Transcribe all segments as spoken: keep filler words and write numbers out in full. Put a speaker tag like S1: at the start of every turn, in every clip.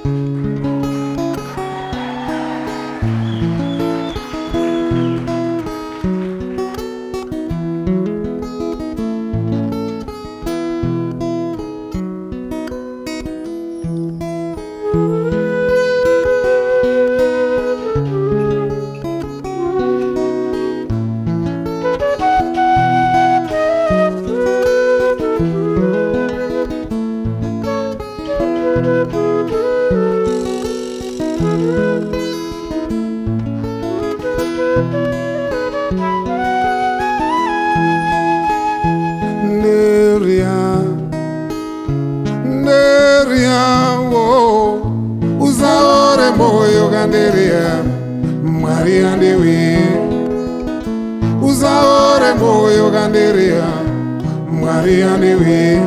S1: Neria, Neria, oh, uzaore moyo ganderia, Maria Dewi, uzaore moyo ganderia, Maria Dewi,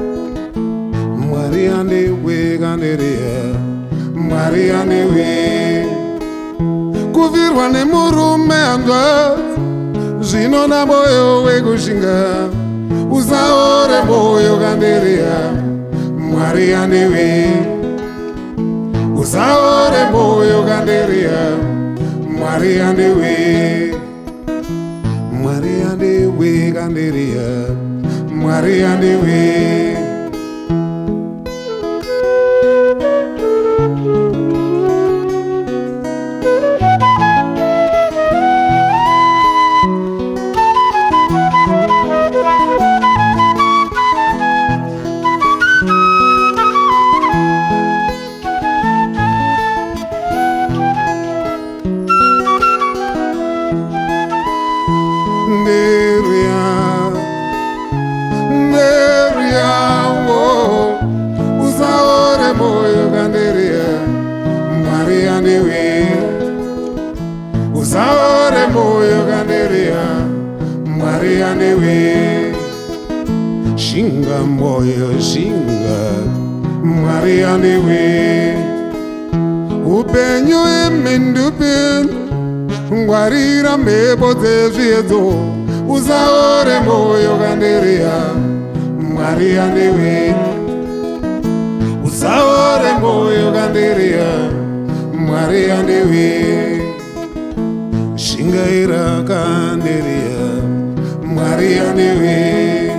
S1: Maria Dewi ganderia, Maria Dewi, kuvirwa ne murume andwa, zino na moyo wegushinga. Uzaore moyo ganderia, Maria Dewi. Uzaore moyo ganderia, Maria Dewi. Maria Dewi ganderia, Maria Dewi. Neria, Neria, oh, uzaore moyo ganderia, Maria Dewi. Uzaore moyo ganderia, Maria Dewi. Shinga moyo shinga, Maria Dewi. Upenyo emendupin. Ngwarira mebo zezviedzo, uzaore moyo ganderia, Maria Dewi. Uzaore moyo ganderia, Maria Dewi. Shingaira ganderia, Maria Dewi.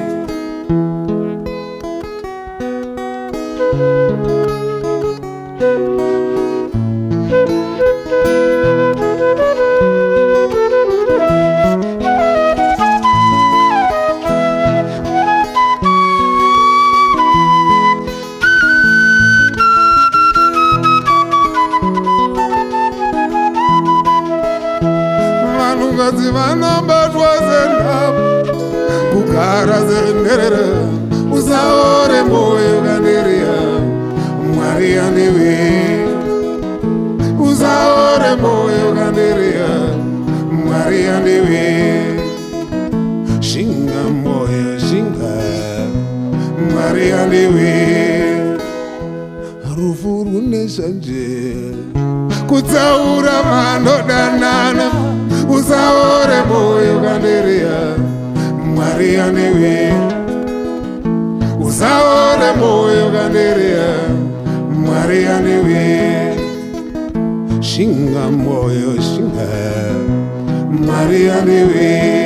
S1: Zivana batwa zenda kugara zenderere, uzaore moyo ganderia, Maria Dewi. Uzaore moyo ganderia, Maria Dewi. Shinga moyo shinga, Maria Dewi. Rufuru nesanje kutsaura mano danana, uzaore moyo ganderia, Maria Dewi. Uzaore moyo ganderia, Maria Dewi. Shinga moyo shinga, Maria Dewi.